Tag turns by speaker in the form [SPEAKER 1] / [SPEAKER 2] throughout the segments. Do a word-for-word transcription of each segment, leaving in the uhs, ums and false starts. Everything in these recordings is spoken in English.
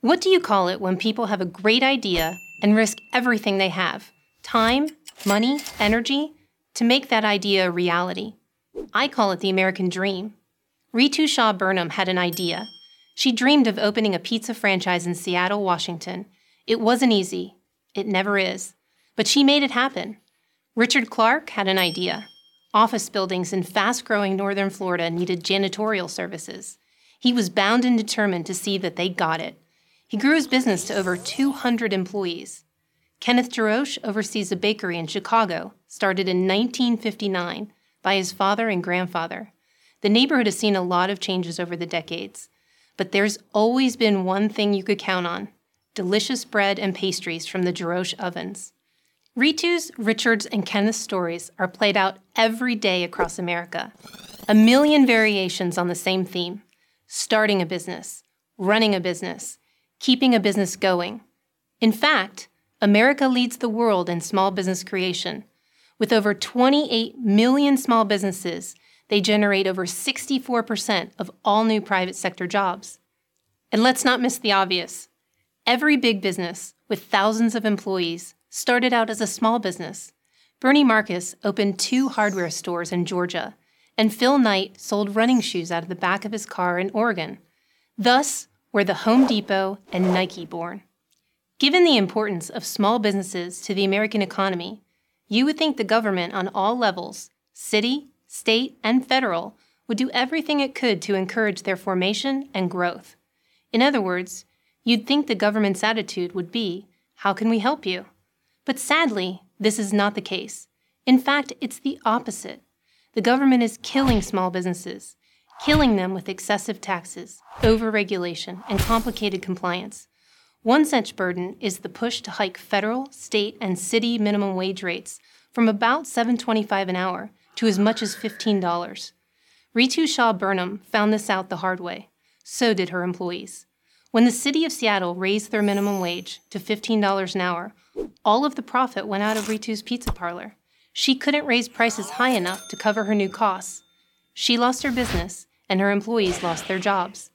[SPEAKER 1] What do you call it when people have a great idea and risk everything they have, time, money, energy, to make that idea a reality? I call it the American dream. Ritu Shah Burnham had an idea. She dreamed of opening a pizza franchise in Seattle, Washington. It wasn't easy. It never is. But she made it happen. Richard Clark had an idea. Office buildings in fast-growing northern Florida needed janitorial services. He was bound and determined to see that they got it. He grew his business to over two hundred employees. Kenneth Jarosh oversees a bakery in Chicago, started in nineteen fifty-nine by his father and grandfather. The neighborhood has seen a lot of changes over the decades, but there's always been one thing you could count on: delicious bread and pastries from the Jarosh ovens. Ritu's, Richard's, and Kenneth's stories are played out every day across America. A million variations on the same theme: starting a business, running a business, keeping a business going. In fact, America leads the world in small business creation. With over twenty-eight million small businesses, they generate over sixty-four percent of all new private sector jobs. And let's not miss the obvious. Every big business with thousands of employees started out as a small business. Bernie Marcus opened two hardware stores in Georgia, and Phil Knight sold running shoes out of the back of his car in Oregon. Thus were the Home Depot and Nike born. Given the importance of small businesses to the American economy, you would think the government on all levels, city, state, and federal, would do everything it could to encourage their formation and growth. In other words, you'd think the government's attitude would be, how can we help you? But sadly, this is not the case. In fact, it's the opposite. The government is killing small businesses, killing them with excessive taxes, overregulation, and complicated compliance. One such burden is the push to hike federal, state, and city minimum wage rates from about seven dollars and twenty-five cents an hour to as much as fifteen dollars. Ritu Shah Burnham found this out the hard way. So did her employees. When the city of Seattle raised their minimum wage to fifteen dollars an hour, all of the profit went out of Ritu's pizza parlor. She couldn't raise prices high enough to cover her new costs. She lost her business, and her employees lost their jobs.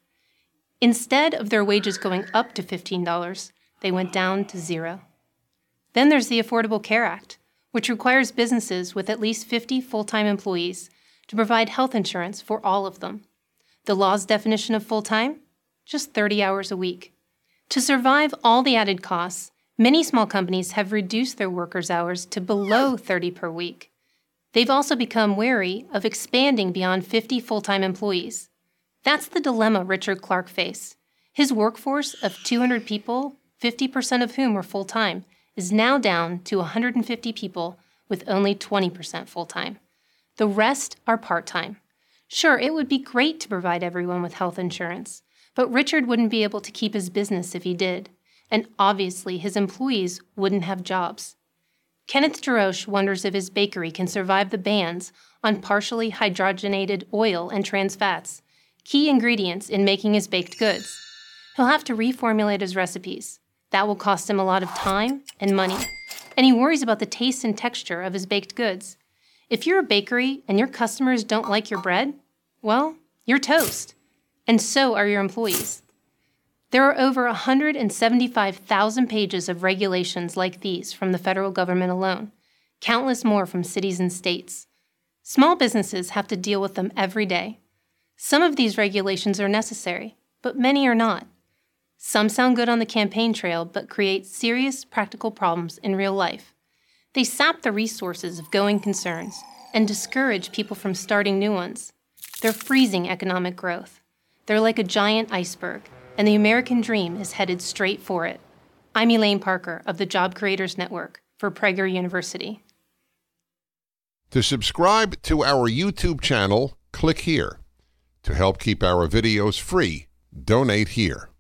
[SPEAKER 1] Instead of their wages going up to fifteen dollars, they went down to zero. Then there's the Affordable Care Act, which requires businesses with at least fifty full-time employees to provide health insurance for all of them. The law's definition of full-time? Just thirty hours a week. To survive all the added costs, many small companies have reduced their workers' hours to below thirty per week. They've also become wary of expanding beyond fifty full-time employees. That's the dilemma Richard Clark faced. His workforce of two hundred people, fifty percent of whom were full-time, is now down to one hundred fifty people with only twenty percent full-time. The rest are part-time. Sure, it would be great to provide everyone with health insurance, but Richard wouldn't be able to keep his business if he did, and obviously his employees wouldn't have jobs. Kenneth Jarosh wonders if his bakery can survive the bans on partially hydrogenated oil and trans fats, key ingredients in making his baked goods. He'll have to reformulate his recipes. That will cost him a lot of time and money, and he worries about the taste and texture of his baked goods. If you're a bakery and your customers don't like your bread, well, you're toast. And so are your employees. There are over one hundred seventy-five thousand pages of regulations like these from the federal government alone, countless more from cities and states. Small businesses have to deal with them every day. Some of these regulations are necessary, but many are not. Some sound good on the campaign trail, but create serious practical problems in real life. They sap the resources of going concerns and discourage people from starting new ones. They're freezing economic growth. They're like a giant iceberg, and the American dream is headed straight for it. I'm Elaine Parker of the Job Creators Network for Prager University.
[SPEAKER 2] To subscribe to our YouTube channel, click here. To help keep our videos free, donate here.